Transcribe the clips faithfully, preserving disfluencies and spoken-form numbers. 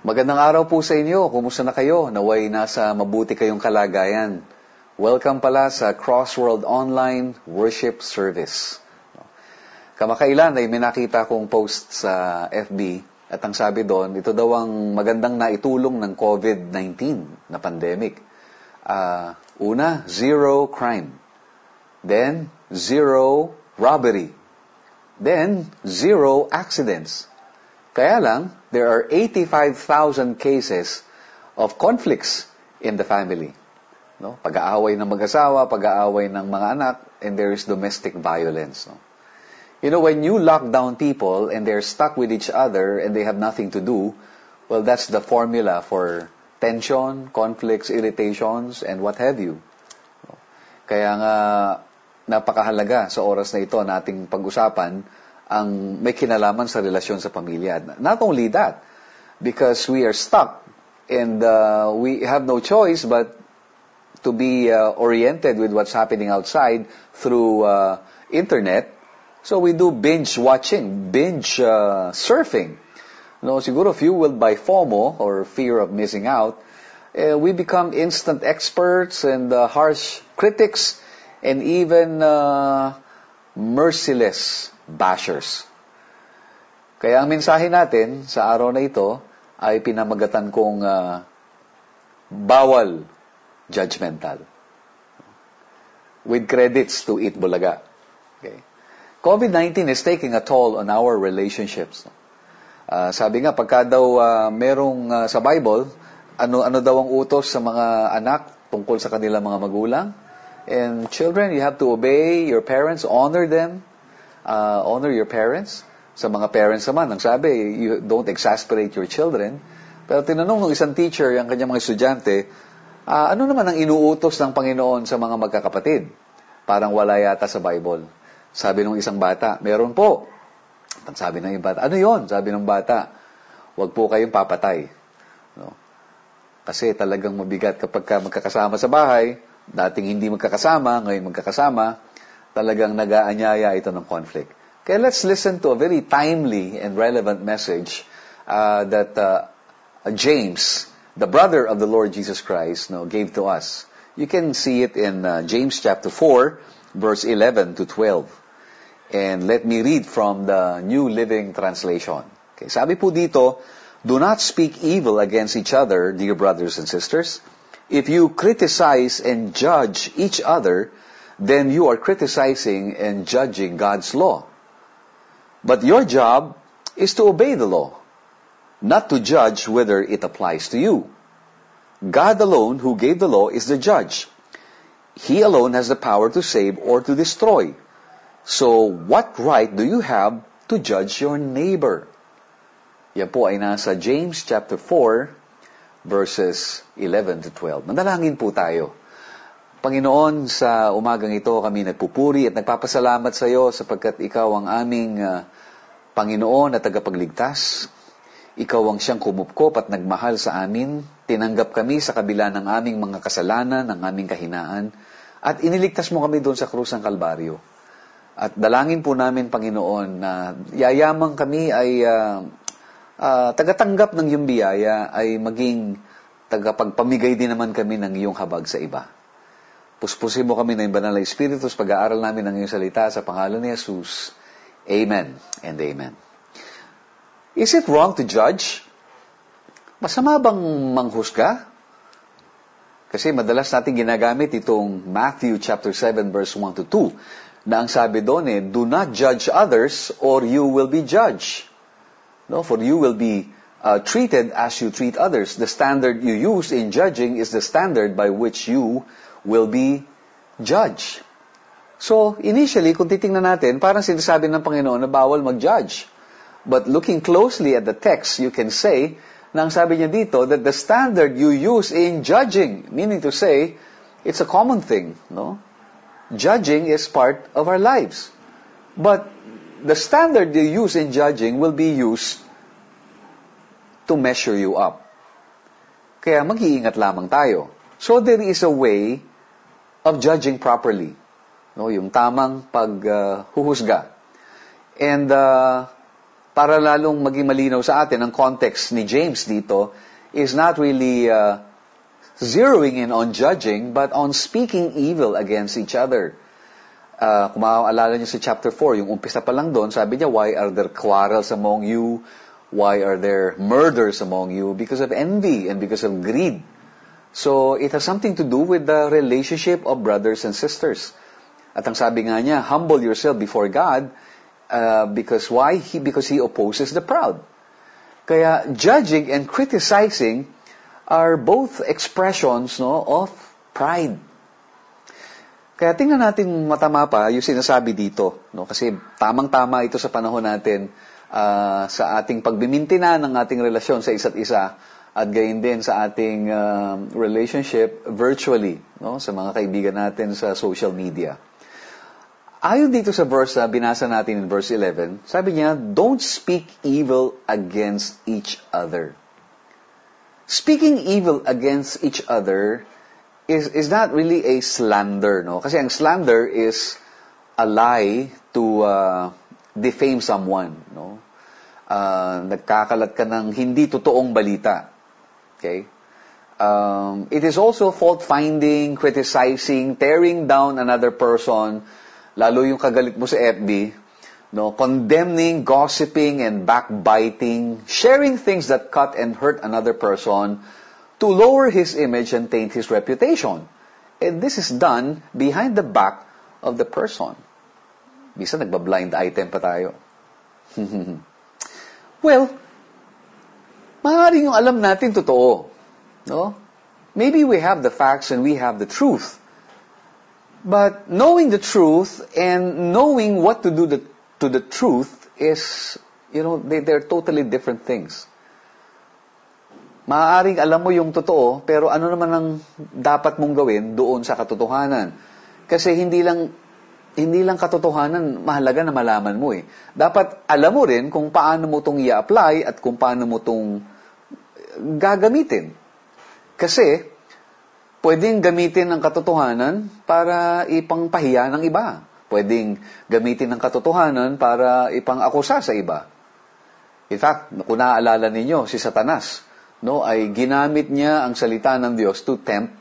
Magandang araw po sa inyo. Kumusta na kayo? Naway nasa mabuti kayong kalagayan. Welcome pala sa Crossworld Online Worship Service. Kamakailan ay may nakita kong post sa F B at ang sabi doon, ito daw ang magandang naitulong ng COVID nineteen na pandemic. Uh, una, zero crime. Then, zero robbery. Then, zero accidents. Kaya lang, there are eighty-five thousand cases of conflicts in the family. No? Pag-aaway ng mag-asawa, pag-aaway ng mga anak, and there is domestic violence. No? You know, when you lock down people and they're stuck with each other and they have nothing to do, well, that's the formula for tension, conflicts, irritations, and what have you. No? Kaya nga, napakahalaga sa oras na ito nating pag-usapan ang may kinalaman sa relasyon sa pamilya. Not only that, because we are stuck and uh, we have no choice but to be uh, oriented with what's happening outside through uh, internet. So we do binge watching, binge uh, surfing. No, siguro fueled by FOMO or fear of missing out, uh, we become instant experts and uh, harsh critics and even uh, merciless bashers. Kaya ang mensahe natin sa araw na ito ay pinamagatan kong uh, bawal judgmental. With credits to Eat Bulaga. Okay. COVID nineteen is taking a toll on our relationships. Uh, sabi nga, pagka daw uh, merong uh, sa Bible, ano, ano daw ang utos sa mga anak tungkol sa kanilang mga magulang? And children, you have to obey your parents, honor them, uh, honor your parents. Sa mga parents naman, ang sabi, you don't exasperate your children. Pero tinanong ng isang teacher, yung kanyang mga estudyante, uh, ano naman ang inuutos ng Panginoon sa mga magkakapatid? Parang wala yata sa Bible. Sabi ng isang bata, meron po. At sabi ng ibang bata, ano yon? Sabi ng bata, huwag po kayong papatay. No? Kasi talagang mabigat kapag ka magkakasama sa bahay, dating hindi magkakasama, ngayon magkakasama, talagang nag-aanyaya ito ng conflict. Okay, let's listen to a very timely and relevant message uh, that uh, James, the brother of the Lord Jesus Christ, no, gave to us. You can see it in uh, James chapter four, verse eleven to twelve. And let me read from the New Living Translation. Okay, sabi po dito, do not speak evil against each other, dear brothers and sisters. If you criticize and judge each other, then you are criticizing and judging God's law. But your job is to obey the law, not to judge whether it applies to you. God alone, who gave the law, is the judge. He alone has the power to save or to destroy. So, what right do you have to judge your neighbor? Yan po ay nasa James chapter four, verses eleven to twelve. Manalangin po tayo. Panginoon, sa umagang ito kami nagpupuri at nagpapasalamat sa iyo sapagkat ikaw ang aming uh, Panginoon at tagapagligtas. Ikaw ang siyang kumupkop at nagmahal sa amin. Tinanggap kami sa kabila ng aming mga kasalanan, ng aming kahinaan. At iniligtas mo kami doon sa krus ng Kalbaryo. At dalangin po namin, Panginoon, na yayamang kami ay uh, Uh, tagatanggap ng iyong biyaya ay maging tagapagpamigay din naman kami ng iyong habag sa iba. Puspusin mo kami ng banal na Espiritu sa pag-aaral namin ng iyong salita sa pangalan ni Jesus. Amen and amen. Is it wrong to judge? Masama bang manghusga? Kasi madalas natin ginagamit itong Matthew chapter seven verse one to two na ang sabi doon eh, do not judge others or you will be judged. No, for you will be uh, treated as you treat others. The standard you use in judging is the standard by which you will be judged. So, initially, kung titingnan natin, parang sinasabi ng Panginoon na bawal mag-judge. But looking closely at the text, you can say, na ang sabi niya dito, that the standard you use in judging, meaning to say, it's a common thing, no? Judging is part of our lives. But the standard you use in judging will be used to measure you up. Kaya mag-iingat lamang tayo. So there is a way of judging properly. No, yung tamang paghuhusga. Uh, And uh, para lalong maging malinaw sa atin, ang context ni James dito is not really uh, zeroing in on judging, but on speaking evil against each other. Uh, kung maaalala niyo sa chapter four, yung umpisa pa lang doon, sabi niya, why are there quarrels among you? Why are there murders among you? Because of envy and because of greed. So, it has something to do with the relationship of brothers and sisters. At ang sabi nga niya, humble yourself before God, uh, because why? He, because He opposes the proud. Kaya, judging and criticizing are both expressions, no, of pride. Kaya tingnan natin matama pa yung sinasabi dito, no, kasi tamang-tama ito sa panahon natin, uh, sa ating pagbimintina ng ating relasyon sa isa't isa, at gayon din sa ating uh, relationship virtually, no, sa mga kaibigan natin sa social media. Ayon dito sa verse na binasa natin in verse eleven, sabi niya, don't speak evil against each other. Speaking evil against each other is is not really a slander, no? Kasi ang slander is a lie to uh, defame someone, no? Uh, nagkakalat ka ng hindi totoong balita. Okay? Um, it is also fault-finding, criticizing, tearing down another person, lalo yung kagalit mo sa F B, no, condemning, gossiping, and backbiting, sharing things that cut and hurt another person to lower his image and taint his reputation. And this is done behind the back of the person. Bisa nagba-blind item pa tayo. Well, maaaring yung alam natin totoo, no? Maybe we have the facts and we have the truth. But knowing the truth and knowing what to do the, to the truth is, you know, they, they're totally different things. Maaaring alam mo yung totoo, pero ano naman ang dapat mong gawin doon sa katotohanan? Kasi hindi lang hindi lang katotohanan mahalaga na malaman mo eh. Dapat alam mo rin kung paano mo itong i-apply at kung paano mo itong gagamitin. Kasi, pwedeng gamitin ang katotohanan para ipangpahiya ng iba. Pwedeng gamitin ang katotohanan para ipang-akusa sa iba. In fact, kung naaalala ninyo, si Satanas, no, ay ginamit niya ang salita ng Diyos to tempt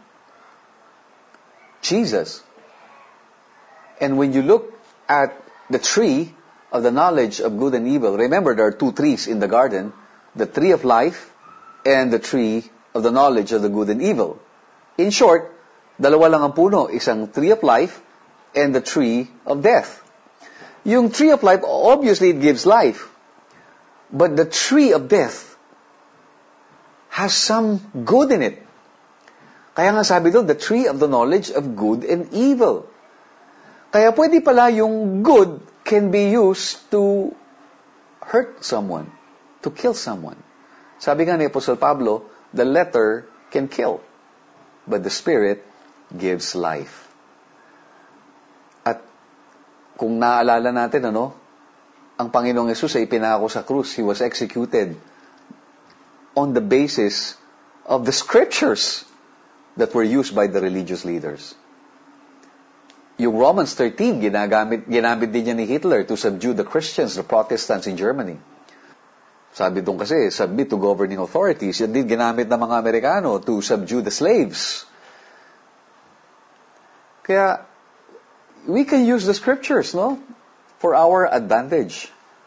Jesus. And when you look at the tree of the knowledge of good and evil, remember there are two trees in the garden, the tree of life and the tree of the knowledge of the good and evil. In short, dalawa lang ang puno, isang tree of life and the tree of death. Yung tree of life, obviously it gives life. But the tree of death has some good in it. Kaya nga sabi doon, the tree of the knowledge of good and evil. Kaya pwede pala yung good can be used to hurt someone, to kill someone. Sabi nga ni Apostle Pablo, the letter can kill, but the Spirit gives life. At kung naalala natin, ano, ang Panginoong Yesus ay pinako sa krus. He was executed on the basis of the scriptures that were used by the religious leaders. Yung Romans thirteen, ginagamit, ginamit din niya ni Hitler to subdue the Christians, the Protestants in Germany. Sabi doon kasi, submit to governing authorities. Yan din ginamit ng mga Amerikano to subdue the slaves. Kaya, we can use the scriptures, no? For our advantage.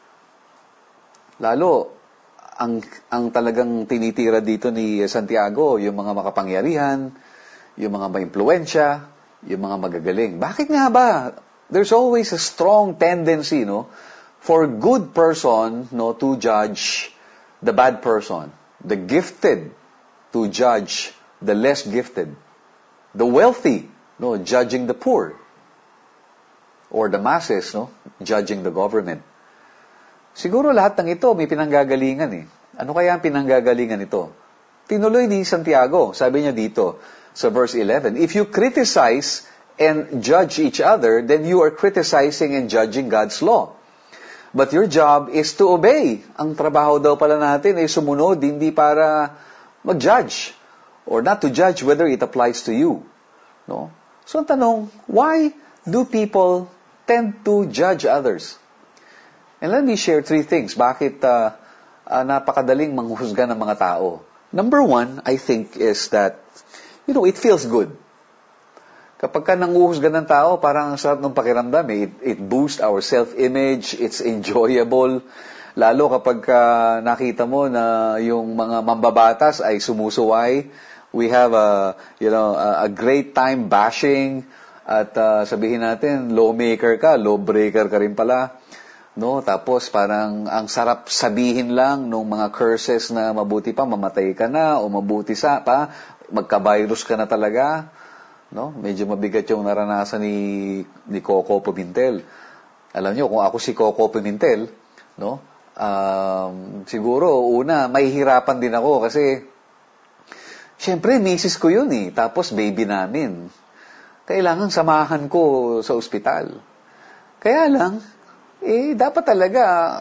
Lalo, ang, ang talagang tinitira dito ni Santiago, yung mga makapangyarihan, yung mga maimpluwensya, yung mga magagaling. Bakit nga ba? There's always a strong tendency, no, for good person, no, to judge the bad person. The gifted to judge the less gifted. The wealthy, no, judging the poor. Or the masses, no, judging the government. Siguro lahat ng ito may pinanggagalingan eh. Ano kaya ang pinanggagalingan ito? Tinuloy ni Santiago, sabi niya dito, sa verse eleven, if you criticize and judge each other, then you are criticizing and judging God's law. But your job is to obey. Ang trabaho daw pala natin ay sumunod, hindi para mag-judge. Or not to judge whether it applies to you. No? So ang tanong, why do people tend to judge others? And let me share three things. Bakit uh, uh, napakadaling manghusga ng mga tao? Number one, I think, is that, you know, it feels good. Kapag ka nanguhusga ng tao, parang ang sarap ng pakiramdam. Eh. It, it boosts our self-image, it's enjoyable. Lalo kapag uh, nakita mo na yung mga mambabatas ay sumusuway, we have a, you know, a, a great time bashing, at uh, sabihin natin, lawmaker ka, lawbreaker ka rin pala. No, tapos parang ang sarap sabihin lang nung mga curses na mabuti pa mamatay ka na o mabuti sa pa magka-virus ka na talaga. No, medyo mabigat yung naranasan ni ni Coco Pimentel. Alam niyo kung ako si Coco Pimentel, no? Um, siguro una mahihirapan din ako kasi syempre misis ko yun eh, tapos baby namin. Kailangan samahan ko sa ospital. Kaya lang eh, dapat talaga,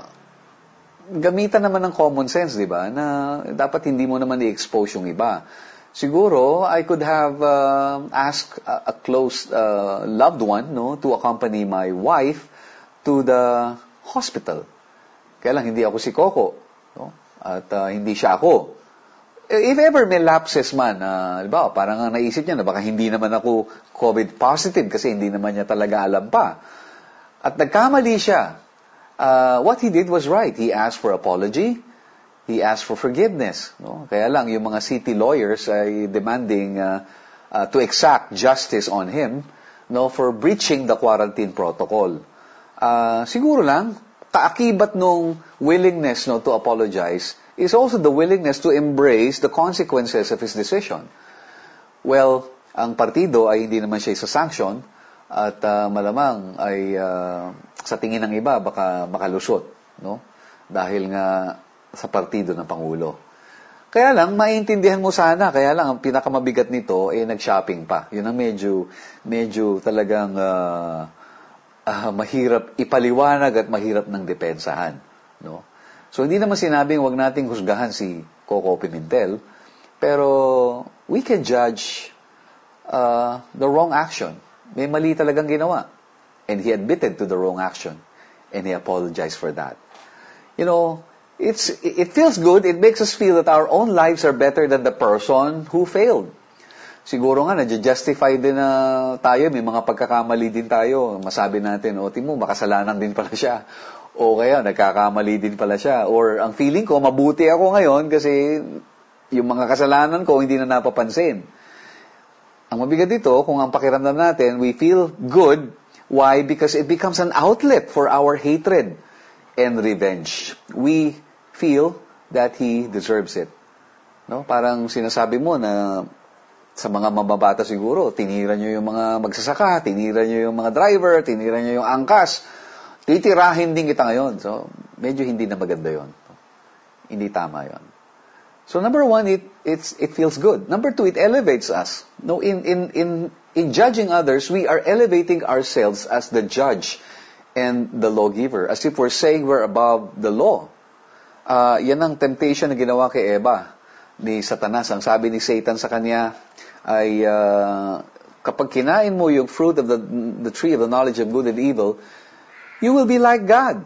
gamitan naman ng common sense, di ba? Na dapat hindi mo naman i-expose yung iba. Siguro, I could have uh, asked a, a close uh, loved one, no, to accompany my wife to the hospital. Kaya lang, hindi ako si Coco, no? At uh, hindi siya ako. If ever may lapses man, uh, di ba, parang naisip niya na baka hindi naman ako COVID positive kasi hindi naman niya talaga alam pa. At nagkamali siya. Uh, what he did was right. He asked for apology. He asked for forgiveness. No? Kaya lang, yung mga city lawyers ay demanding uh, uh, to exact justice on him, no, for breaching the quarantine protocol. Uh, siguro lang, kaakibat nung willingness, no, to apologize is also the willingness to embrace the consequences of his decision. Well, ang partido ay hindi naman siya isa-sanction, at uh, malamang ay uh, sa tingin ng iba baka makalusot, no? Dahil nga sa partido ng Pangulo. Kaya lang, maintindihan mo sana, kaya lang ang pinakamabigat nito ay eh, nag-shopping pa. Yun ang medyo, medyo talagang uh, uh, mahirap ipaliwanag at mahirap ng depensahan, no? So hindi naman sinabing wag nating husgahan si Coco Pimentel, pero we can judge uh, the wrong action. May mali talagang ginawa. And he admitted to the wrong action. And he apologized for that. You know, it's it feels good. It makes us feel that our own lives are better than the person who failed. Siguro nga, na-justify din na tayo. May mga pagkakamali din tayo. Masabi natin, o, timo, makasalanan din pala siya. O kaya, nagkakamali din pala siya. Or ang feeling ko, mabuti ako ngayon kasi yung mga kasalanan ko hindi na napapansin. Ang mabigat dito, kung ang pakiramdam natin, we feel good. Why? Because it becomes an outlet for our hatred and revenge. We feel that he deserves it. No? Parang sinasabi mo na sa mga mababata siguro, tinira nyo yung mga magsasaka, tinira nyo yung mga driver, tinira nyo yung angkas. Titirahin din kita ngayon. So, medyo hindi na maganda yon. Hindi tama yon. So number one, it it's it feels good. Number two, it elevates us. No, in in in in judging others, we are elevating ourselves as the judge and the lawgiver, as if we're saying we're above the law. Uh, yan ang temptation na ginawa kay Eva ni Satanas. Ang sabi ni Satan sa kanya ay uh, kapag kinain mo yung fruit of the the tree of the knowledge of good and evil, you will be like God.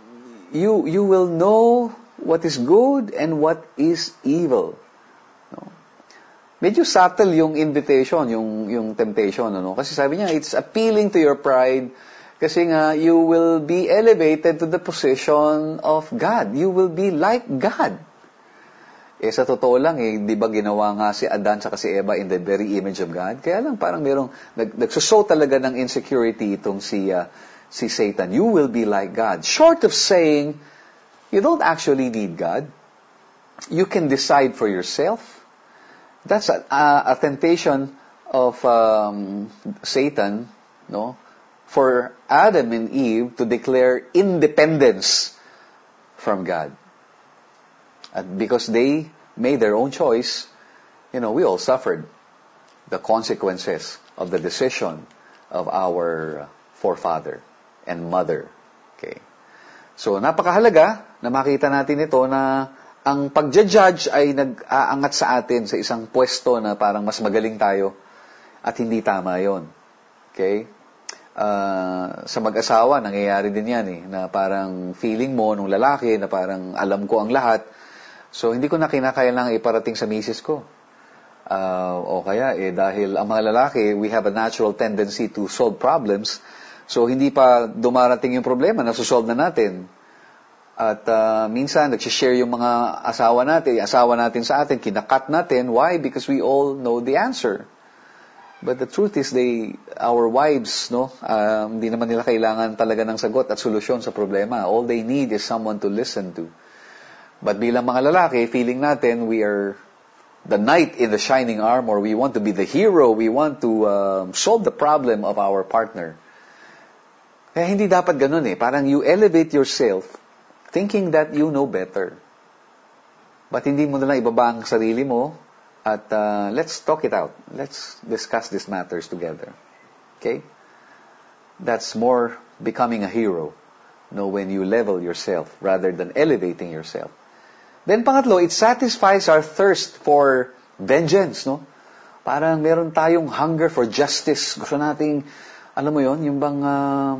You you will know what is good and what is evil. No? Medyo subtle yung invitation, yung yung temptation, ano? Kasi sabi niya, it's appealing to your pride kasi nga you will be elevated to the position of God. You will be like God. Eh sa totoo lang eh, di ba ginawa nga si Adan sa si Eva in the very image of God? Kaya lang parang merong nag, nagsuso talaga ng insecurity itong si uh, si Satan. You will be like God. Short of saying you don't actually need God. You can decide for yourself. That's a, a, a temptation of um, Satan, no, for Adam and Eve to declare independence from God. And because they made their own choice, you know, we all suffered the consequences of the decision of our forefather and mother. Okay. So, napakahalaga na makita natin ito na ang pagja-judge ay nag-aangat sa atin sa isang pwesto na parang mas magaling tayo at hindi tama yon. Okay? Uh, sa mag-asawa, nangyayari din yan eh, na parang feeling mo nung lalaki na parang alam ko ang lahat. So, hindi ko na kinakailangan iparating sa misis ko. Uh, o kaya, eh, dahil ang mga lalaki, we have a natural tendency to solve problems. So, hindi pa dumarating yung problema, nasusolve na natin. At uh, minsan, nagsishare yung mga asawa natin, asawa natin sa atin, kinakat natin. Why? Because we all know the answer. But the truth is, they, our wives, no, um, hindi naman nila kailangan talaga ng sagot at solusyon sa problema. All they need is someone to listen to. But bilang mga lalaki, feeling natin we are the knight in the shining armor. We want to be the hero. We want to um, solve the problem of our partner. Kaya hindi dapat ganun eh. Parang you elevate yourself thinking that you know better. But hindi mo nalang ibaba ang sarili mo. At uh, let's talk it out. Let's discuss these matters together. Okay? That's more becoming a hero. No, when you level yourself rather than elevating yourself. Then pangatlo, it satisfies our thirst for vengeance. No? Parang meron tayong hunger for justice. Gusto nating, alam mo yon, yung bang, uh,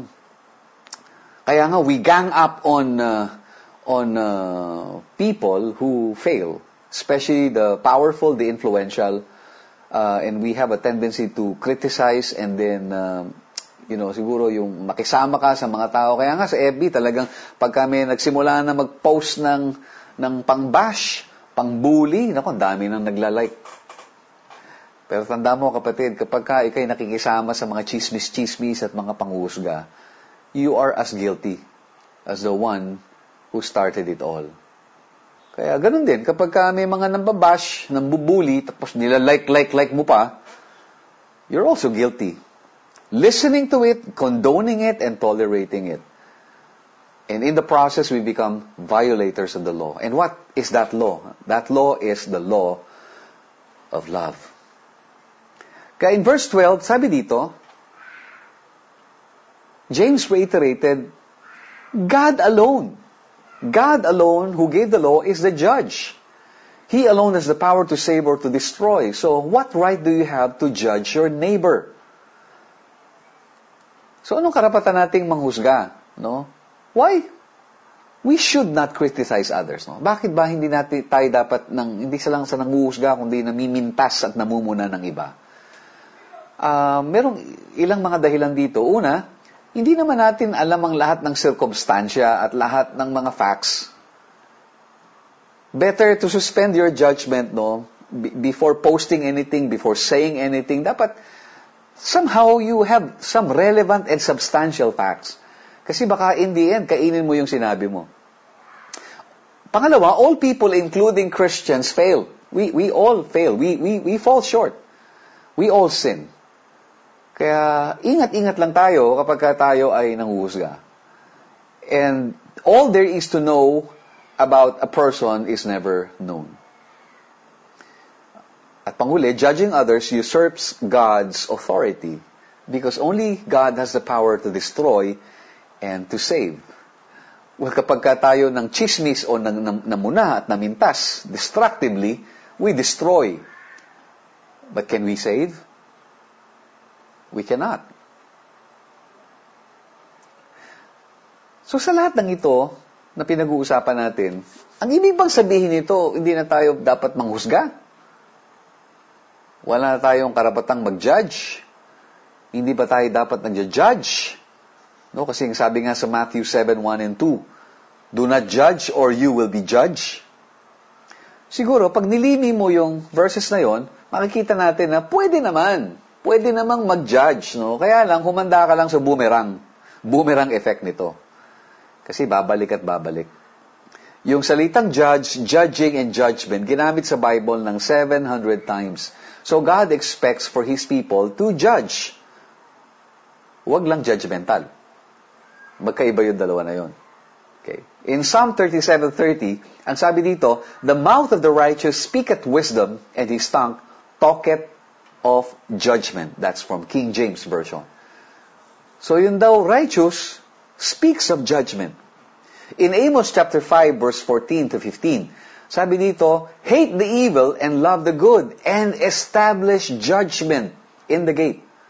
kaya nga we gang up on uh, on uh, people who fail. Especially the powerful, the influential, uh, and we have a tendency to criticize and then, uh, you know, siguro yung makisama ka sa mga tao. Kaya nga sa F B talagang pag kami nagsimula na mag-post ng, ng pang-bash, pang-bully, naku, ang dami nang nagla-like. Pero tanda mo kapatid, kapag ka ikay nakikisama sa mga chismis-chismis at mga panghusga, you are as guilty as the one who started it all. Kaya ganun din, kapag ka may mga nambabash, nambubuli, tapos nila like, like, like mo pa, you're also guilty. Listening to it, condoning it, and tolerating it. And in the process, we become violators of the law. And what is that law? That law is the law of love. Kaya in verse twelve, sabi dito, James reiterated, God alone, God alone who gave the law is the judge. He alone has the power to save or to destroy. So what right do you have to judge your neighbor? So anong karapatan nating manghusga? No? Why? We should not criticize others. No? Bakit ba hindi natin tayo dapat ng, hindi sa lang sa nanguhusga, kundi namimintas at namumuna ng iba? Uh, merong ilang mga dahilan dito. Una, hindi naman natin alam ang lahat ng sirkumstansya at lahat ng mga facts. Better to suspend your judgment, no? B- before posting anything, before saying anything. Dapat, somehow you have some relevant and substantial facts. Kasi baka in the end, kainin mo yung sinabi mo. Pangalawa, all people, including Christians, fail. We, we all fail. We, we, we fall short. We all sin. Kaya, ingat-ingat lang tayo kapag tayo ay nanguhusga. And all there is to know about a person is never known. At panghuli, judging others usurps God's authority because only God has the power to destroy and to save. Well, kapag tayo ng chismis o ng, ng, namuna at namintas, destructively, we destroy. But can we save? We cannot. So sa lahat ng ito na pinag-uusapan natin, ang ibig bang sabihin nito, hindi na tayo dapat manghusga? Wala na tayong karapatang mag-judge? Hindi ba tayo dapat nag-judge? No, kasi sabi nga sa Matthew seven, one and two, do not judge or you will be judged. Siguro, pag nilimi mo yung verses na yon, makikita natin na pwede naman. Pwede namang mag-judge, no? Kaya lang, humanda ka lang sa boomerang. Boomerang effect nito. Kasi babalik at babalik. Yung salitang judge, judging, and judgment, ginamit sa Bible ng seven hundred times. So God expects for His people to judge. Huwag lang judgmental. Magkaiba yung dalawa na yun. Okay. In Psalm thirty-seven thirty, ang sabi dito, the mouth of the righteous speaketh wisdom, and his tongue talketh of judgment. That's from King James Version. So yun daw, righteous speaks of judgment. In Amos chapter five, verse fourteen to fifteen, sabi dito, hate the evil and love the good, and establish judgment in the gate.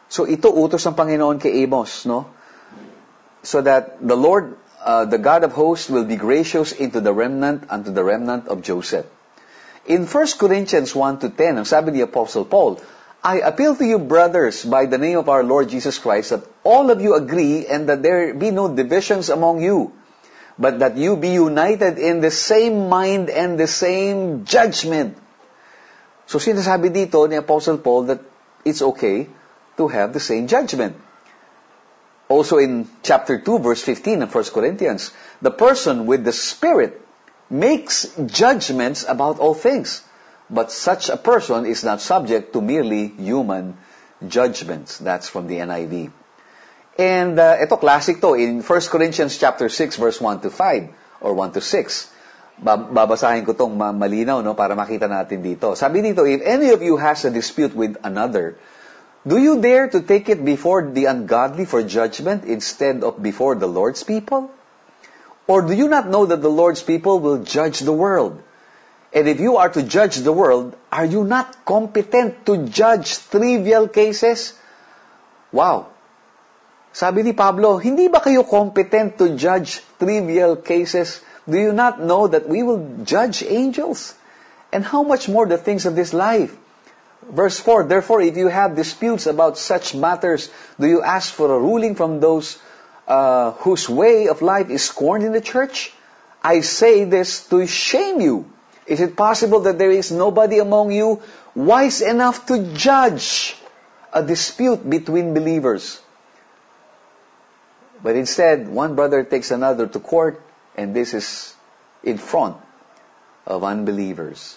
So ito utos ng Panginoon kay Amos, no? So that the Lord, uh, the God of hosts, will be gracious into the remnant, unto the remnant of Joseph. In First Corinthians one to ten, ang sabi ni Apostle Paul, I appeal to you, brothers, by the name of our Lord Jesus Christ, that all of you agree and that there be no divisions among you, but that you be united in the same mind and the same judgment. So sinasabi dito ni Apostle Paul that it's okay to have the same judgment. Also in chapter two, verse fifteen of First Corinthians, the person with the Spirit makes judgments about all things. But such a person is not subject to merely human judgments. That's from the N I V. And uh, ito, classic to, in First Corinthians chapter six, verse one to five, or one to six. Babasahin ko itong malinaw, no, para makita natin dito. Sabi dito, if any of you has a dispute with another, do you dare to take it before the ungodly for judgment instead of before the Lord's people? Or do you not know that the Lord's people will judge the world? And if you are to judge the world, are you not competent to judge trivial cases? Wow! Sabi ni Pablo, hindi ba kayo competent to judge trivial cases? Do you not know that we will judge angels? And how much more the things of this life? Verse four, therefore, if you have disputes about such matters, do you ask for a ruling from those uh, whose way of life is scorned in the church? I say this to shame you. Is it possible that there is nobody among you wise enough to judge a dispute between believers? But instead, one brother takes another to court, and this is in front of unbelievers.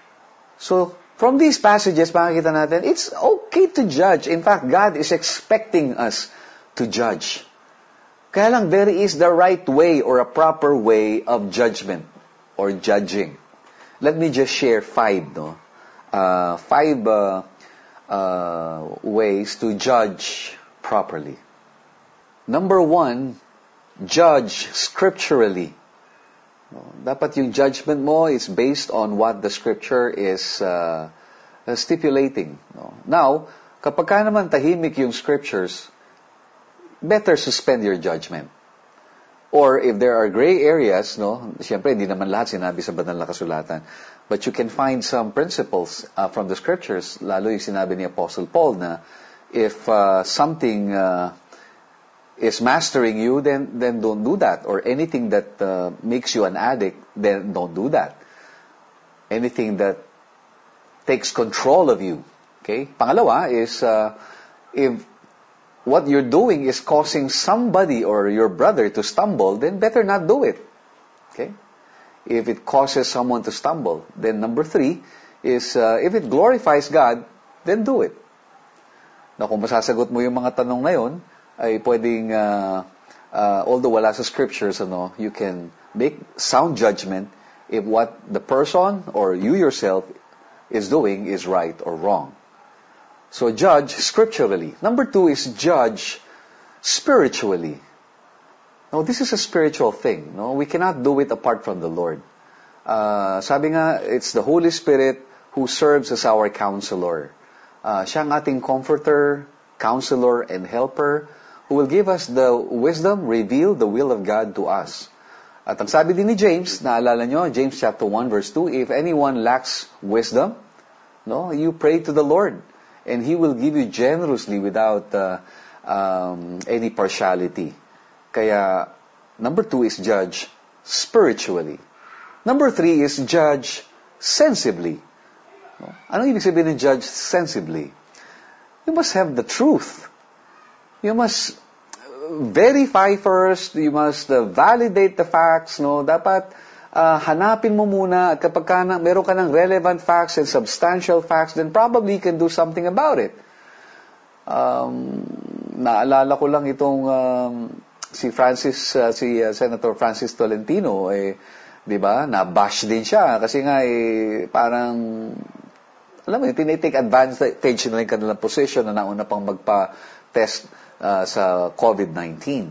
So, from these passages, makikita natin, it's okay to judge. In fact, God is expecting us to judge. Kaya lang, there is the right way or a proper way of judgment or judging. Let me just share five, no? Uh, five uh, uh, ways to judge properly. Number one, judge scripturally. Dapat yung judgment mo is based on what the scripture is uh, stipulating. No? Now, kapag ka naman tahimik yung scriptures, better suspend your judgment. Or if there are gray areas, no, siyempre hindi naman lahat sinabi sa banal na kasulatan, but you can find some principles uh, from the scriptures, lalo yung sinabi ni Apostle Paul na if uh, something uh, is mastering you, then then don't do that. Or anything that uh, makes you an addict, then don't do that. Anything that takes control of you. Okay? Pangalawa is uh, if what you're doing is causing somebody or your brother to stumble, then better not do it. Okay? If it causes someone to stumble, then number three is uh, if it glorifies God, then do it. Na kung masasagot mo yung mga tanong ngayon, ay pwedeng, uh, uh, although wala sa scriptures, ano, you can make sound judgment if what the person or you yourself is doing is right or wrong. So judge scripturally. Number two is judge spiritually. Now, this is a spiritual thing. No, we cannot do it apart from the Lord. Uh, sabi nga, it's the Holy Spirit who serves as our counselor. Uh, siya ang ating comforter, counselor, and helper who will give us the wisdom, reveal the will of God to us. At ang sabi din ni James, naalala nyo, James chapter one verse two, if anyone lacks wisdom, no, you pray to the Lord, and He will give you generously without uh, um, any partiality. Kaya, number two is judge spiritually. Number three is judge sensibly. No? Anong ibig sabihin ng judge sensibly? You must have the truth. You must verify first. You must uh, validate the facts. No, dapat uh, hanapin mo muna. At kapag ka na, meron ka ng relevant facts and substantial facts, then probably you can do something about it. Um, naalala ko lang itong um, si Francis, uh, si uh, Senator Francis Tolentino, eh, di ba? Na-bash din siya kasi nga eh, parang alam mo, tinitake advantage na yung kanilang position na nauna pang magpa-test uh, sa COVID nineteen.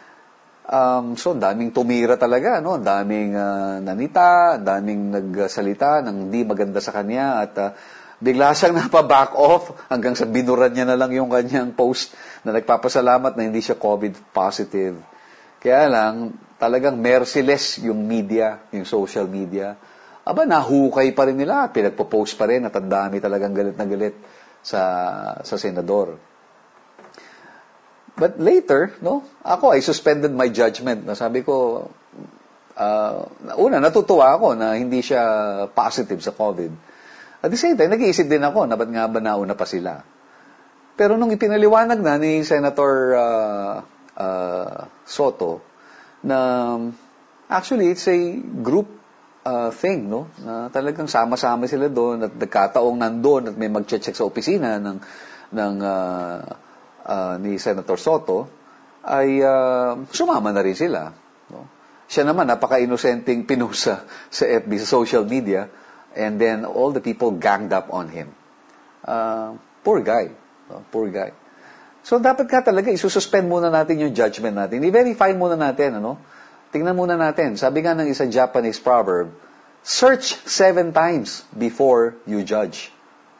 Um, so, daming tumira talaga, no? Daming uh, nanita, daming nagsalita ng hindi maganda sa kanya at uh, Bigla siyang napa-back off hanggang sa binuran niya na lang yung kanyang post na nagpapasalamat na hindi siya COVID positive. Kaya lang, talagang merciless yung media, yung social media. Aba, nahukay pa rin nila, pinagpo-post pa rin at ang dami talagang galit na galit sa, sa senador. But later, no, ako, I suspended my judgment. Nasabi ko, uh, una, natutuwa ako na hindi siya positive sa COVID. At the same time, nag-iisip din ako na ba't nga ba nauna pa sila. Pero nung ipinaliwanag na ni Senator uh, uh, Soto na actually it's a group uh, thing, no? Na talagang sama-sama sila doon at nagkataong nandoon at may mag-check sa opisina ng, ng uh, uh, ni Senator Soto, ay uh, sumama na rin sila. No? Siya naman, napaka-inosenteng pinusa sa F B, sa social media. And then all the people ganged up on him. Uh, poor guy. No? Poor guy. So dapat ka talaga, isususpend muna natin yung judgment natin. I-verify muna natin. Ano? Tingnan muna natin. Sabi nga ng isang Japanese proverb, search seven times before you judge.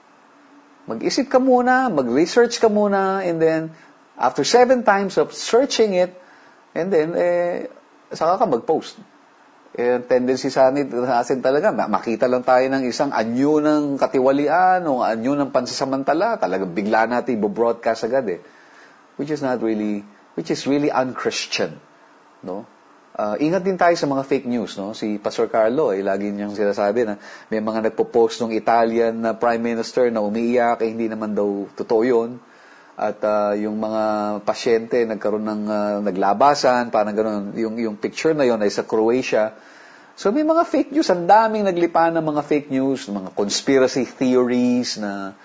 Mag-isip ka muna, mag-research ka muna, and then after seven times of searching it, and then, eh, saka ka mag-post. Eh, tendency sa atin talaga, makita lang tayo ng isang anyo ng katiwalian o anyo ng pansasamantala, talagang bigla natin i-broadcast agad eh. Which is not really, which is really un-Christian. No? Uh, ingat din tayo sa mga fake news. No? Si Pastor Carlo, eh, lagi niyang sinasabi na may mga nagpo-post ng Italian na Prime Minister na umiiyak, eh, hindi naman daw totoo yun. At uh, yung mga pasyente nagkaroon ng uh, naglabasan, parang gano'n, yung, yung picture na yon ay sa Croatia. So may mga fake news, ang daming naglipan ng mga fake news, mga conspiracy theories na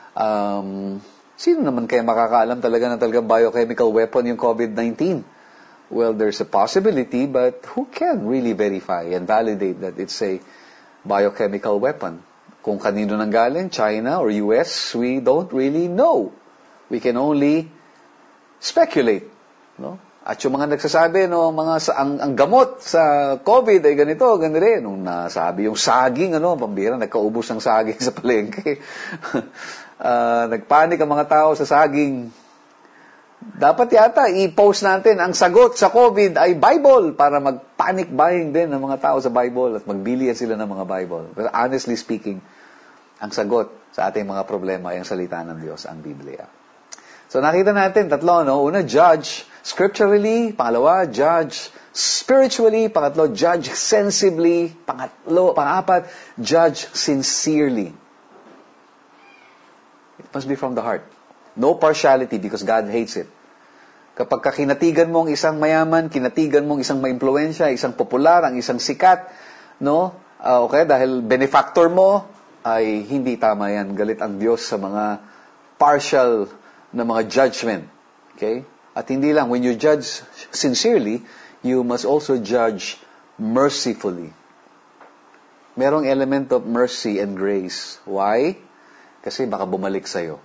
um, sino naman kaya makakaalam talaga na talagang biochemical weapon yung COVID nineteen? Well, there's a possibility, but who can really verify and validate that it's a biochemical weapon? Kung kanino nanggaling, China or U S, we don't really know. We can only speculate, no? At yung mga nagsasabi, no, mga sa, ang, ang gamot sa COVID ay ganito, ganito rin. Nung nasabi yung saging, ano, pambira, nagkaubos ng saging sa palengke. uh, nagpanik ang mga tao sa saging. Dapat yata i-post natin ang sagot sa COVID ay Bible para mag-panic buying din ng mga tao sa Bible at magbilihan sila ng mga Bible. But honestly speaking, ang sagot sa ating mga problema ay ang salita ng Diyos, ang Biblia. So nakita natin, tatlo, no? Una, judge scripturally. Pangalawa, judge spiritually. Pangatlo, judge sensibly. Pangatlo, pangapat, judge sincerely. It must be from the heart. No partiality because God hates it. Kapag kinatigan mo ang isang mayaman, kinatigan mo ang isang maimpluwensya, isang popular, ang isang sikat, no? Uh, okay, dahil benefactor mo, ay hindi tama yan. Galit ang Diyos sa mga partial na mga judgment. Okay? At hindi lang, when you judge sincerely, you must also judge mercifully. Merong element of mercy and grace. Why? Kasi baka bumalik sa'yo.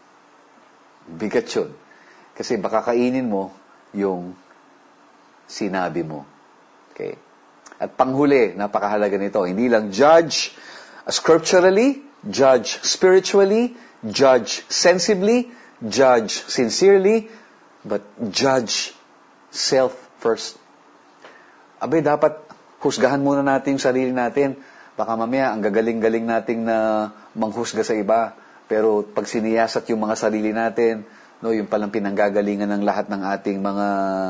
Bigat yun. Kasi baka kainin mo yung sinabi mo. Okay? At panghuli, napakahalaga nito, hindi lang judge scripturally, judge spiritually, judge sensibly, judge sincerely, but judge self first. Abay, dapat husgahan muna natin yung sarili natin. Baka mamaya, ang gagaling-galing nating na manghusga sa iba. Pero pag siniyasat yung mga sarili natin, no, yung palang pinanggagalingan ng lahat ng ating mga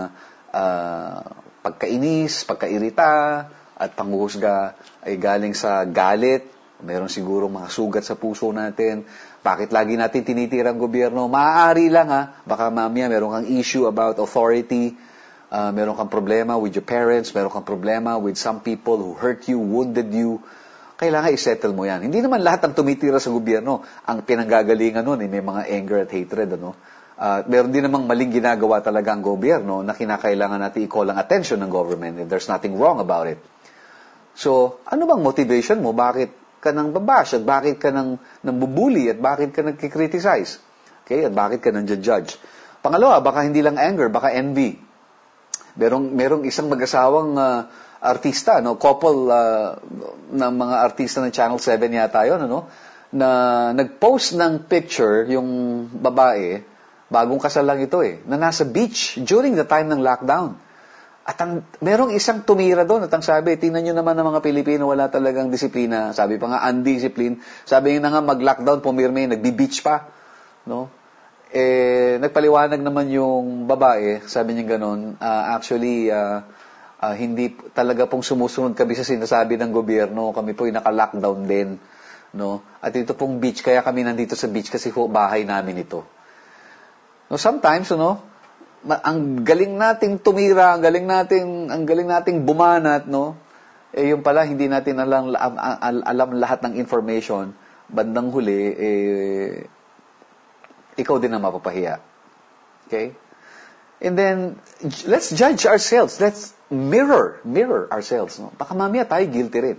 uh, pagkainis, pagkairita, at panghuhusga ay galing sa galit. Meron siguro mga sugat sa puso natin. Bakit lagi natin tinitira ang gobyerno? Maaari lang ha. Baka mamaya meron kang issue about authority. Uh, meron kang problema with your parents. Meron kang problema with some people who hurt you, wounded you. Kailangan i-settle mo yan. Hindi naman lahat ng tumitira sa gobyerno ang pinanggagalingan nun. Eh, may mga anger at hatred. Ano? Uh, meron din namang maling ginagawa talaga ang gobyerno na kinakailangan natin i-call ang attention ng government. And there's nothing wrong about it. So, ano bang motivation mo? Bakit ka nang babash at bakit ka nang nambubuli at bakit ka nagkikriticize? Okay? At bakit ka nang judge? Pangalawa, baka hindi lang anger, baka envy. Merong, merong isang mag-asawang uh, artista, no? Couple uh, ng mga artista ng Channel seven yata yun, ano? na nag-post ng picture yung babae, bagong kasal lang ito eh, na nasa beach during the time ng lockdown. At ang, merong isang tumira doon at ang sabi, tingnan nyo naman ng mga Pilipino, wala talagang disiplina. Sabi pa nga, undiscipline. Sabi nga nga, mag-lockdown, pumirme, nagbi-beach pa. No? Eh, nagpaliwanag naman yung babae, sabi niya gano'n, uh, actually, uh, uh, hindi talaga pong sumusunod kami sa sinasabi ng gobyerno. Kami po yung naka-lockdown din. No? At ito pong beach, kaya kami nandito sa beach kasi po bahay namin ito. No, sometimes, ano, ang galing nating tumira, ang galing nating, ang galing nating bumanat, no? Eh, yung pala, hindi natin alam, alam, alam lahat ng information. Bandang huli, eh, ikaw din ang mapapahiya. Okay? And then, let's judge ourselves. Let's mirror, mirror ourselves. No? Baka mamaya tayo guilty rin.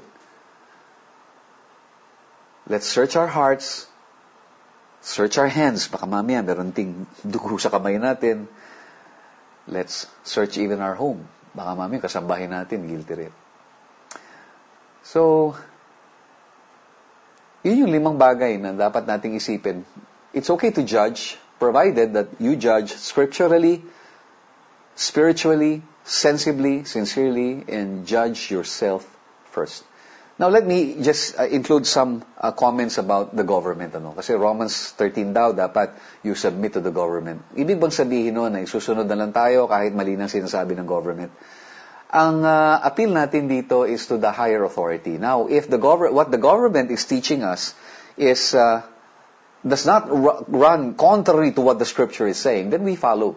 Let's search our hearts, search our hands. Baka mamaya meron ting dugo sa kamay natin. Let's search even our home. Baka mamaya kasambahin natin, guilty rin. So, yun yung limang bagay na dapat nating isipin. It's okay to judge, provided that you judge scripturally, spiritually, sensibly, sincerely, and judge yourself first. Now, let me just uh, include some uh, comments about the government. Ano? Kasi Romans thirteen daw, dapat you submit to the government. Ibig bang sabihin nun na isusunod na lang tayo kahit mali nang sinasabi ng government? Ang uh, appeal natin dito is to the higher authority. Now, if the gov- what the government is teaching us is uh, does not r- run contrary to what the scripture is saying, then we follow.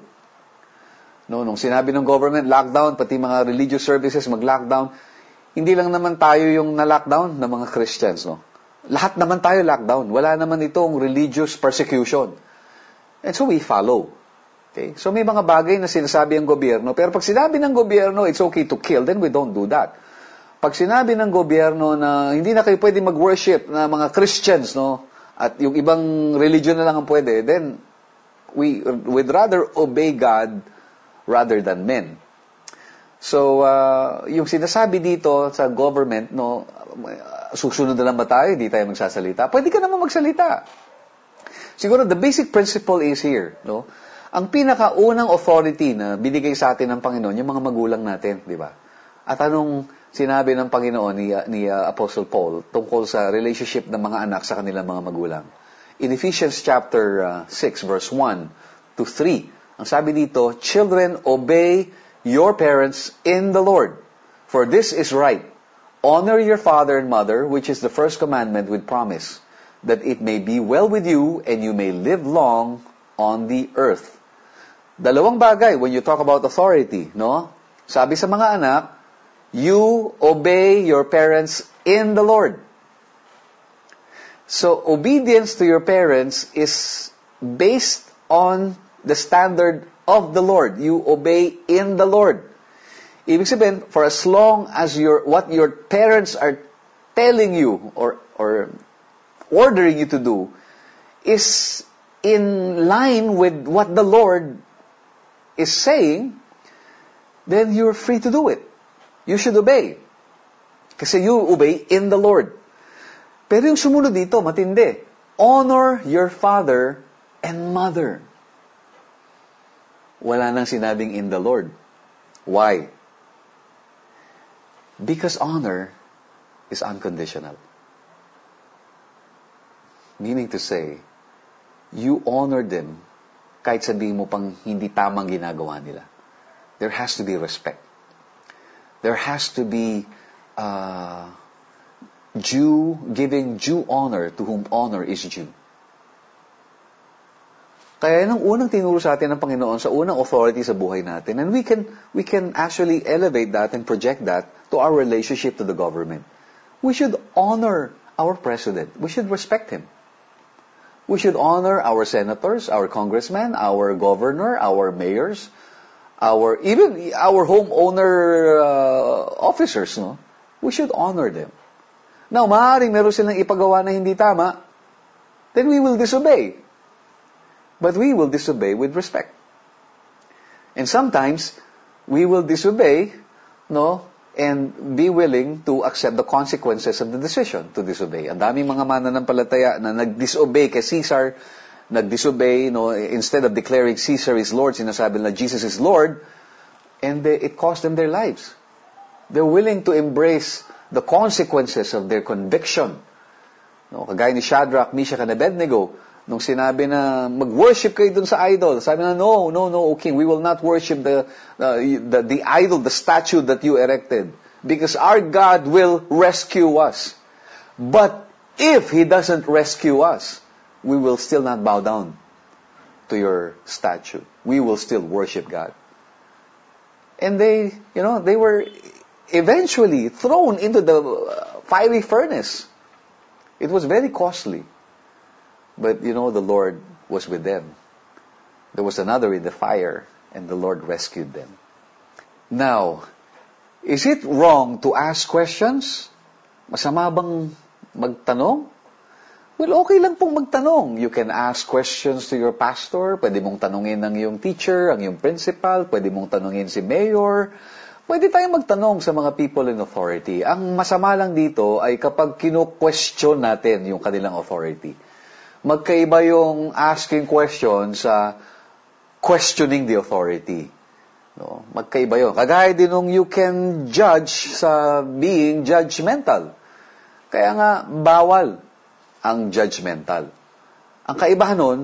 No, nung sinabi ng government, lockdown, pati mga religious services, mag-lockdown, hindi lang naman tayo yung na-lockdown ng mga Christians, no? Lahat naman tayo lockdown. Wala naman itong religious persecution. And so we follow. Okay? So may mga bagay na sinasabi ang gobyerno, pero pag sinabi ng gobyerno, it's okay to kill, then we don't do that. Pag sinabi ng gobyerno na hindi na kayo pwede mag-worship na mga Christians, no? At yung ibang religion na lang ang pwede, then we would rather obey God rather than men. So, uh, yung sinasabi dito sa government, no, susunod na lang ba tayo, hindi tayo magsasalita? Pwede ka naman magsalita. Siguro, the basic principle is here, no? Ang pinakaunang authority na binigay sa atin ng Panginoon, yung mga magulang natin, di ba? At anong sinabi ng Panginoon ni, ni uh, Apostle Paul tungkol sa relationship ng mga anak sa kanilang mga magulang? In Ephesians chapter uh, six, verse one to three, ang sabi dito, children, obey your parents in the Lord, for this is right. Honor your father and mother, which is the first commandment with promise, that it may be well with you and you may live long on the earth. Dalawang bagay when you talk about authority, no? Sabi sa mga anak, you obey your parents in the Lord. So, obedience to your parents is based on the standard of the Lord. You obey in the Lord. Ibig sabihin, for as long as your what your parents are telling you or or ordering you to do is in line with what the Lord is saying, then you're free to do it. You should obey. Kasi you obey in the Lord. Pero yung sumunod dito, matindi. Honor your father and mother. Wala nang sinabing in the Lord. Why? Because honor is unconditional. Meaning to say, you honor them kahit sabihin mo pang hindi tamang ginagawa nila. There has to be respect. There has to be uh, due, giving due honor to whom honor is due. Kaya nung unang tinuro sa atin ng Panginoon sa unang authority sa buhay natin, and we can we can actually elevate that and project that to our relationship to the government. We should honor our president. We should respect him. We should honor our senators, our congressmen, our governor, our mayors, our even our homeowner uh, officers, no? We should honor them. Now, maaaring meron silang ipagawa na hindi tama, then we will disobey. But we will disobey with respect. And sometimes, we will disobey, no, and be willing to accept the consequences of the decision to disobey. Ang daming mga mananampalataya na nag-disobey kay Caesar, nag-disobey, no, instead of declaring Caesar is Lord, sinasabi na Jesus is Lord, and they, it cost them their lives. They're willing to embrace the consequences of their conviction. No, kagaya ni Shadrach, Meshach, and Abednego, nung sinabi na mag-worship kayo dun sa idol, sabi na, no, no, no, O King, we will not worship the, uh, the, the idol, the statue that you erected, because our God will rescue us. But if He doesn't rescue us, we will still not bow down to your statue. We will still worship God. And they, you know, they were eventually thrown into the fiery furnace. It was very costly. But, you know, the Lord was with them. There was another in the fire, and the Lord rescued them. Now, is it wrong to ask questions? Masama bang magtanong? Well, okay lang pong magtanong. You can ask questions to your pastor. Pwede mong tanungin ang iyong teacher, ang iyong principal. Pwede mong tanungin si mayor. Pwede tayong magtanong sa mga people in authority. Ang masama lang dito ay kapag kino-question natin yung kanilang authority. Magkaiba yung asking questions sa questioning the authority. No? Magkaiba yun. Kagaya din nung you can judge sa being judgmental. Kaya nga, bawal ang judgmental. Ang kaibahan nun,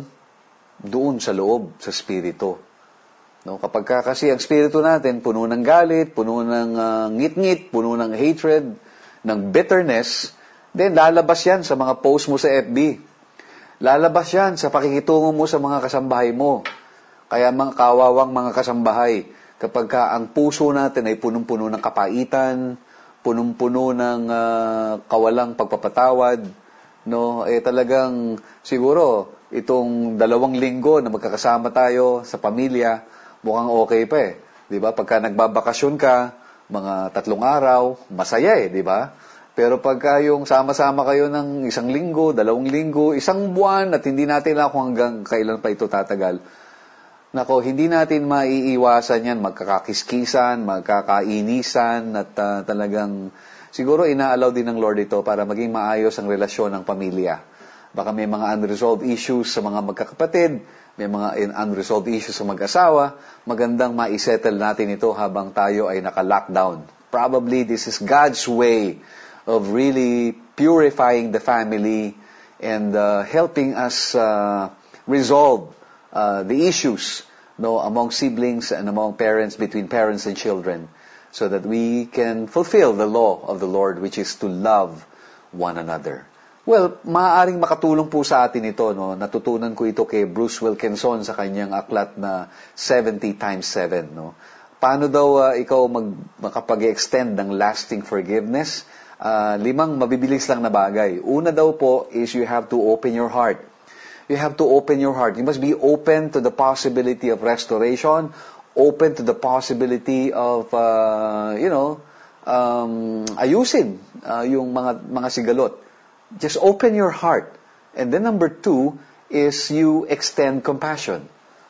doon sa loob, sa spirito. No, kapag ka, kasi ang spirito natin, puno ng galit, puno ng uh, ngit-ngit, puno ng hatred, ng bitterness, then lalabas yan sa mga post mo sa F B. Lalabas yan sa pakikitungo mo sa mga kasambahay mo. Kaya mga kawawang mga kasambahay, kapag ka ang puso natin ay punong-puno ng kapaitan, punong-puno ng uh, kawalang pagpapatawad, no, eh talagang siguro itong dalawang linggo na magkakasama tayo sa pamilya, mukhang okay pa eh. 'Di ba? Pagka nagbabakasyon ka, mga tatlong araw, masaya eh, 'di ba? Pero pagka yung sama-sama kayo ng isang linggo, dalawang linggo, isang buwan at hindi natin alam kung hanggang kailan pa ito tatagal. Nako, hindi natin maiiwasan yan, magkakakiskisan, magkakainisan at uh, talagang siguro ina-allow din ng Lord ito para maging maayos ang relasyon ng pamilya. Baka may mga unresolved issues sa mga magkakapatid, may mga unresolved issues sa mag-asawa, magandang ma-settle natin ito habang tayo ay naka-lockdown. Probably this is God's way of really purifying the family and uh, helping us uh, resolve uh, the issues, no, among siblings and among parents, between parents and children, so that we can fulfill the law of the Lord, which is to love one another. Well, maaaring makatulong po sa atin ito, no? Natutunan ko ito kay Bruce Wilkinson sa kanyang aklat na seventy times seven, no? Paano daw uh, ikaw mag, makapag-extend ng lasting forgiveness? Uh, limang mabibilis lang na bagay. Una daw po is you have to open your heart. You have to open your heart. You must be open to the possibility of restoration, open to the possibility of, uh, you know, um, ayusin uh, yung mga, mga sigalot. Just open your heart. And then number two is you extend compassion.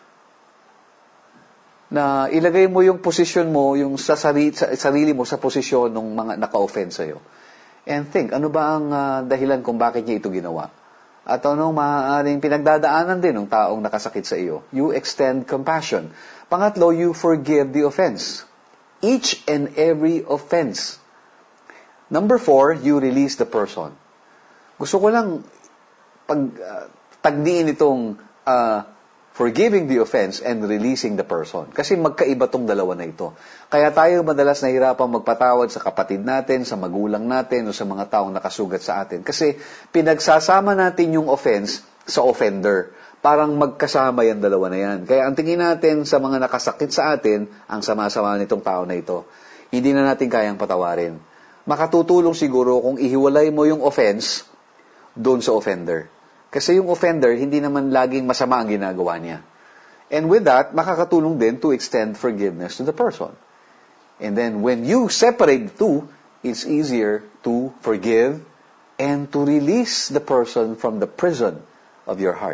Na ilagay mo yung posisyon mo, yung sa sarili, sa sarili mo sa posisyon ng mga naka-offend sa'yo. And think, ano ba ang uh, dahilan kung bakit niya ito ginawa? At anong maaaring pinagdadaanan din ng taong nakasakit sa iyo? You extend compassion. Pangatlo, you forgive the offense. Each and every offense. Number four, you release the person. Gusto ko lang pag uh, tagdiin itong uh, forgiving the offense and releasing the person. Kasi magkaiba tong dalawa na ito. Kaya tayo madalas nahihirapang magpatawad sa kapatid natin, sa magulang natin, o sa mga taong nakasugat sa atin. Kasi pinagsasama natin yung offense sa offender. Parang magkasama yung dalawa na yan. Kaya ang tingin natin sa mga nakasakit sa atin, ang sama-sama nitong tao na ito. Hindi na natin kayang patawarin. Makatutulong siguro kung ihiwalay mo yung offense doon sa offender. Kasi yung offender, hindi naman laging masama ang ginagawa niya. And with that, makakatulong din to extend forgiveness to the person. And then when you separate the two, it's easier to forgive and to release the person from the prison of your heart.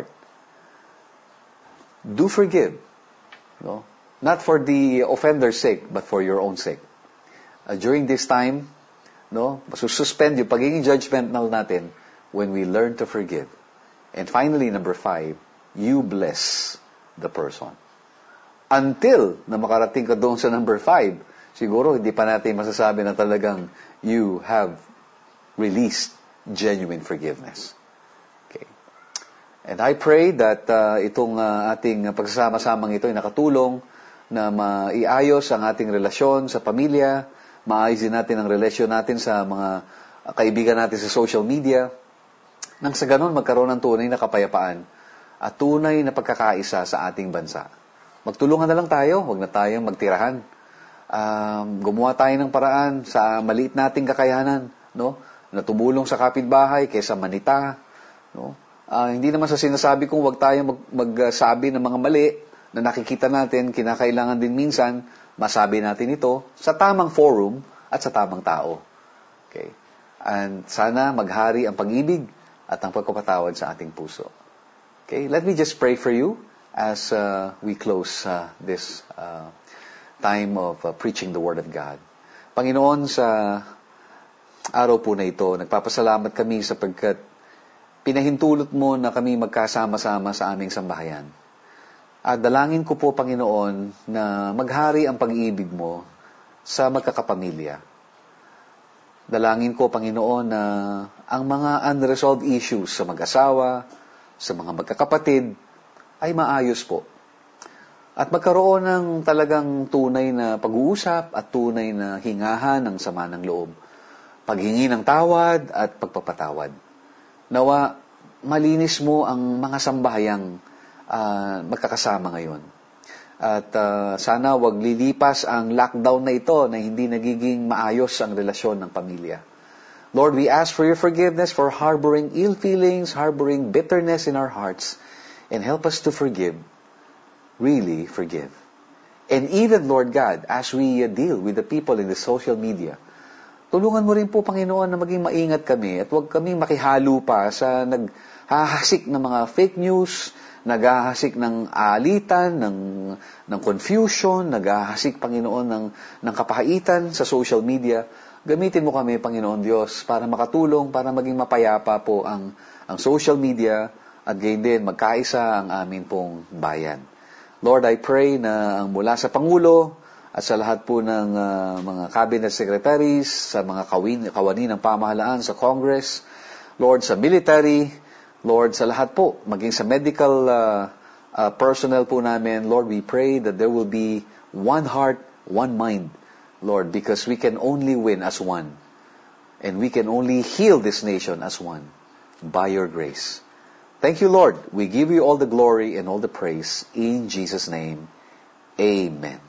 Do forgive. No? Not for the offender's sake, but for your own sake. uh, during this time, no, masususpend yung pagiging judgmental natin when we learn to forgive. And finally, number five, you bless the person. Until na makarating ka doon sa number five, siguro hindi pa natin masasabi na talagang you have released genuine forgiveness. Okay. And I pray that uh, itong uh, ating pagsasama-samang ito ay nakatulong na maiayos ang ating relasyon sa pamilya, maayos din natin ang relasyon natin sa mga kaibigan natin sa social media, nang sa ganun magkaroon ng tunay na kapayapaan at tunay na pagkakaisa sa ating bansa. Magtulungan na lang tayo, huwag na tayong magtirahan. Um, gumawa tayo ng paraan sa maliit nating kakayanan, no? Na tumulong sa kapitbahay kaysa manita, no? Uh, hindi naman sa sinasabi kong huwag tayong mag, magsabi ng mga mali na nakikita natin, kinakailangan din minsan masabi natin ito sa tamang forum at sa tamang tao. Okay? And sana maghari ang pag-ibig at ang pagkapatawad sa ating puso. Okay? Let me just pray for you as uh, we close uh, this uh, time of uh, preaching the Word of God. Panginoon, sa araw po na ito, nagpapasalamat kami sapagkat pinahintulot mo na kami magkasama-sama sa aming sambahayan. At dalangin ko po, Panginoon, na maghari ang pag-ibig mo sa magkakapamilya. Dalangin ko, Panginoon, na ang mga unresolved issues sa mag-asawa, sa mga magkakapatid, ay maayos po. At magkaroon ng talagang tunay na pag-uusap at tunay na hingahan ng sama ng loob. Paghingi ng tawad at pagpapatawad. Nawa, malinis mo ang mga sambahayang Uh, magkakasama ngayon. At uh, sana wag lilipas ang lockdown na ito na hindi nagiging maayos ang relasyon ng pamilya. Lord, we ask for your forgiveness for harboring ill feelings, harboring bitterness in our hearts, and help us to forgive, really forgive. And even, Lord God, as we uh, deal with the people in the social media, tulungan mo rin po, Panginoon, na maging maingat kami at huwag kami makihalo pa sa naghahasik ng mga fake news, naghahasik ng alitan, ng, ng confusion, naghahasik, Panginoon, ng, ng kapahaitan sa social media. Gamitin mo kami, Panginoon Diyos, para makatulong, para maging mapayapa po ang, ang social media at gayon din magkaisa ang amin pong bayan. Lord, I pray na mula sa Pangulo at sa lahat po ng uh, mga cabinet secretaries, sa mga kawin, kawani ng pamahalaan sa Congress, Lord, sa military, Lord, sa lahat po, maging sa medical uh, uh, personnel po namin, Lord, we pray that there will be one heart, one mind, Lord, because we can only win as one. And we can only heal this nation as one by your grace. Thank you, Lord. We give you all the glory and all the praise. In Jesus' name, amen.